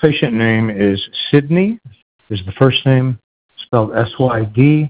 Patient name is Sydney, is the first name, spelled Sydney.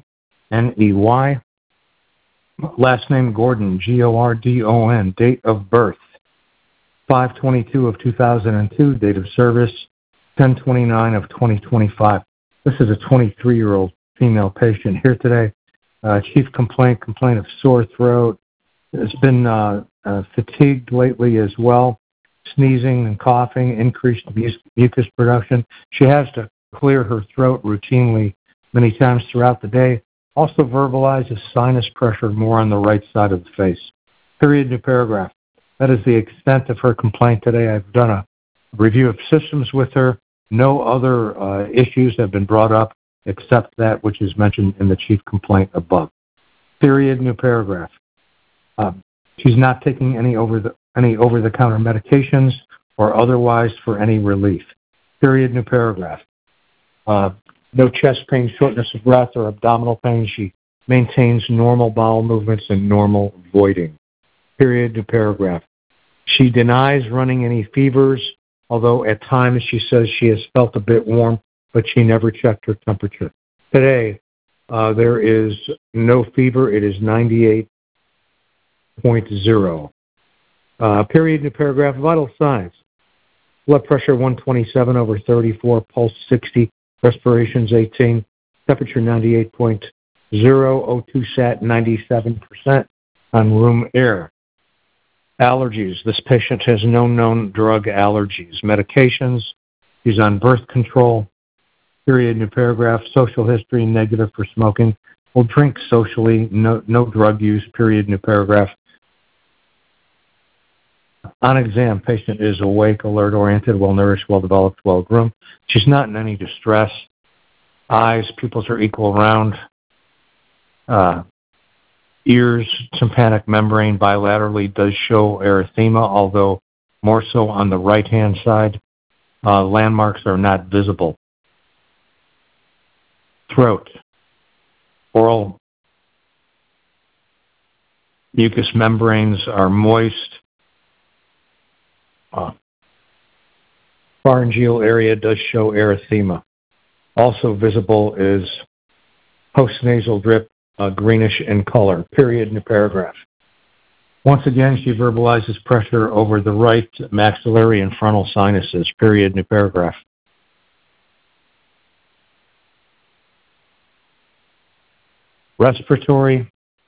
Last name Gordon, Gordon. Date of birth, 5/22 of 2002. Date of service, 10/29 of 2025. This is a 23-year-old female patient here today. Chief complaint of sore throat. Has been fatigued lately as well. Sneezing and coughing, increased mucus production. She has to clear her throat routinely many times throughout the day. Also verbalizes sinus pressure more on the right side of the face. Period, new paragraph. That is the extent of her complaint today. I've done a review of systems with her. No other issues have been brought up except that which is mentioned in the chief complaint above. Period, new paragraph. She's not taking any over-the-counter medications or otherwise for any relief. Period, new paragraph. No chest pain, shortness of breath, or abdominal pain. She maintains normal bowel movements and normal voiding. Period, new paragraph. She denies running any fevers, although at times she says she has felt a bit warm, but she never checked her temperature. Today, there is no fever. It is 98.0. Period, new paragraph. Vital signs. Blood pressure 127 over 34, pulse 60, respirations 18, temperature 98.0, O2 sat 97% on room air. Allergies. This patient has no known drug allergies. Medications. She's on birth control. Period, new paragraph. Social history, negative for smoking. Will drink socially. No drug use. Period, new paragraph. On exam, patient is awake, alert, oriented, well-nourished, well-developed, well-groomed. She's not in any distress. Eyes, pupils are equal round. Ears, tympanic membrane bilaterally does show erythema, although more so on the right-hand side. Landmarks are not visible. Throat. Oral mucous membranes are moist. Pharyngeal area does show erythema. Also visible is postnasal drip, greenish in color. Period, new paragraph. Once again, she verbalizes pressure over the right maxillary and frontal sinuses. Period, new paragraph. Respiratory.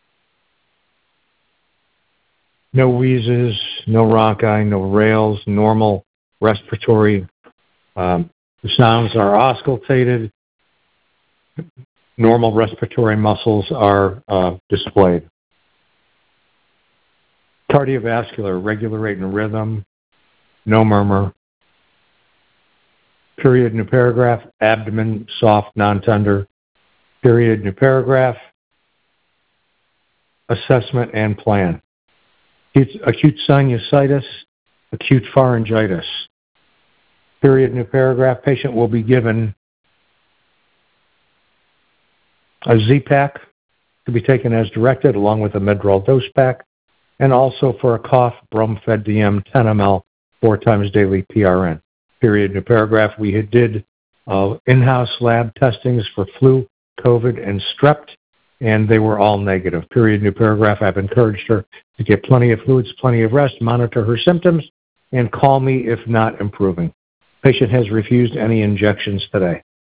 No wheezes, no rhonchi, no rales, normal respiratory. The sounds are auscultated. Normal respiratory muscles are displayed. Cardiovascular, regular rate and rhythm, no murmur. Period, new paragraph. Abdomen, soft, non-tender. Period, new paragraph. Assessment and plan. Acute sinusitis, acute pharyngitis. Period, new paragraph. Patient will be given a Z-Pack to be taken as directed, along with a Medrol dose pack, and also for a cough, Bromfed DM 10 ml 4 times daily PRN. Period, new paragraph. We did in-house lab testings for flu, COVID, and strep, and they were all negative. Period, new paragraph. I've encouraged her to get plenty of fluids, plenty of rest, monitor her symptoms, and call me if not improving. Patient has refused any injections today.